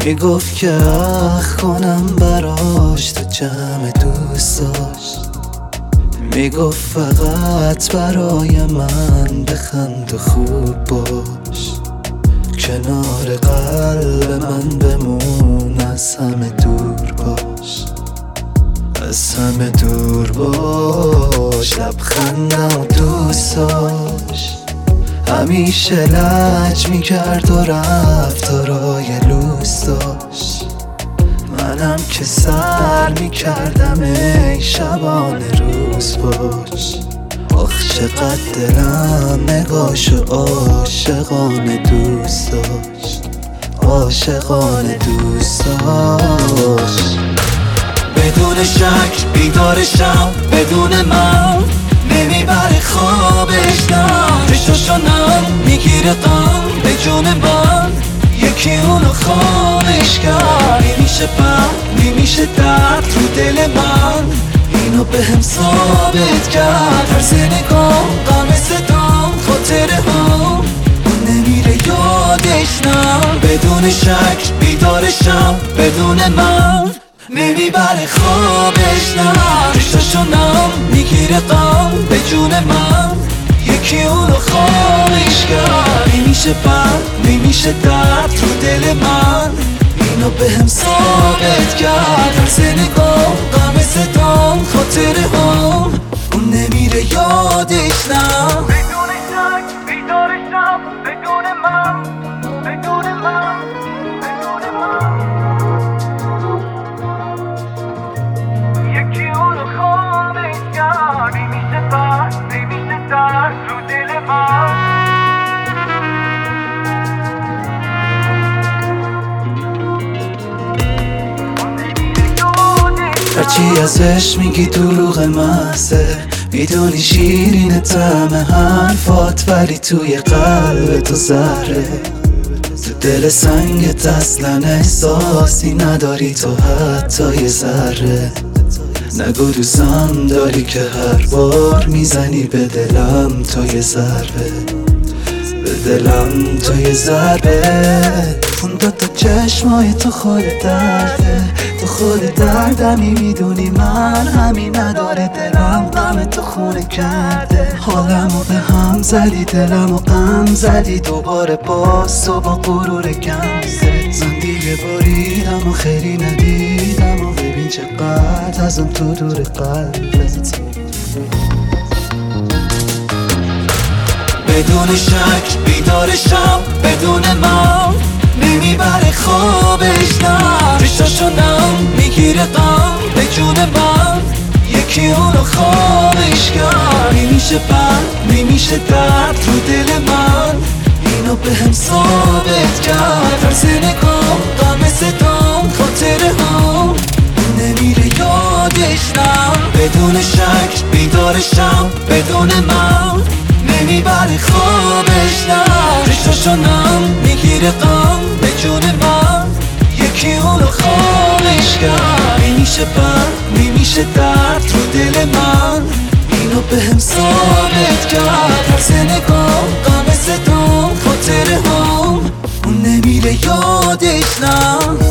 میگفت که اخ کنم براش تو جمع دوستاش، میگفت فقط برای من بخند و خوب باش، کنار قلب من بمون، از همه دور باش، از همه دور باش. لبخندم و دوست داشت، همیشه لج میکرد و رفتارای لوس داشت، منم که سر میکردم ای شبانه روز باش. آخ چقدر دلم نگاشو عاشقانه دوست داشت، عاشقانه دوست داشت. بدون شک بیدارشم، بدون من نمیبره خوابش، نه چشاشانم میگیره غم به جون من، یکی اونو خامش کرد. نمیشه بر نمیشه درد تو دل من، اینو به هم ثابت کرد. هر نگاه غم صدام خاطره هم نمیره یادش، نه بدون شک بیدارشم، بدون من نمیبره خوابش، نه چشاشونم میگیره غم به جون من، یکی اونو خامش کرد. نمیشه بر نمیشه درد تو دل من، اینو به هم ثابت کرد. هر نگاه غم صدام خاطره هم اون نمیره یادش، نه بدون شک بیدارشم، بدون من، بدون من، بدون من، یکی اونو خامش کرد. نمیشه بر نمیشه درد تو دل من. هرچی ازش میگی دروغ محضه، میدونی شیرین طعم حرفات، ولی توی قلب تو زهره. تو دل سنگت اصلا احساسی نداری تو حتی یه ذره. نگو دوستم داری که هر بار میزنی به دلم تو یه ضربه، به دلم تو یه ضربه. اون دوتا چشمای تو خود درده، تو خود دردمی، میدونی من همین نداره. دلم غم تو خونه کرده، حالمو به هم زدی، دلمو غم زدی. دوباره باز تو با غرور کم زد، من دیگه باریدم و خیلی ندیدم و ببین چقدر ازم تو دور قلبت. بدون شک بیدارشم، بدون من نمیبره خوابش، نه چشاشونم میگیره غم به جون من، یکی اونو خامش کرد. نمیشه بر نمیشه درد تو دل من، اینو به هم ثابت کرد. هر نگاه غم صدام خاطره هم نمیره یادش، نه بدون شک بیدارشم، بدون من نمیبره خوابش، نه چشاشونم میگیره غم به جون من، یکی اونو خامش کرد. نمیشه بر نمیشه درد تو دل من، اینو به هم ثابت کرد. هر نگاه غم صدام خاطره هم اون نمیره یادش، نه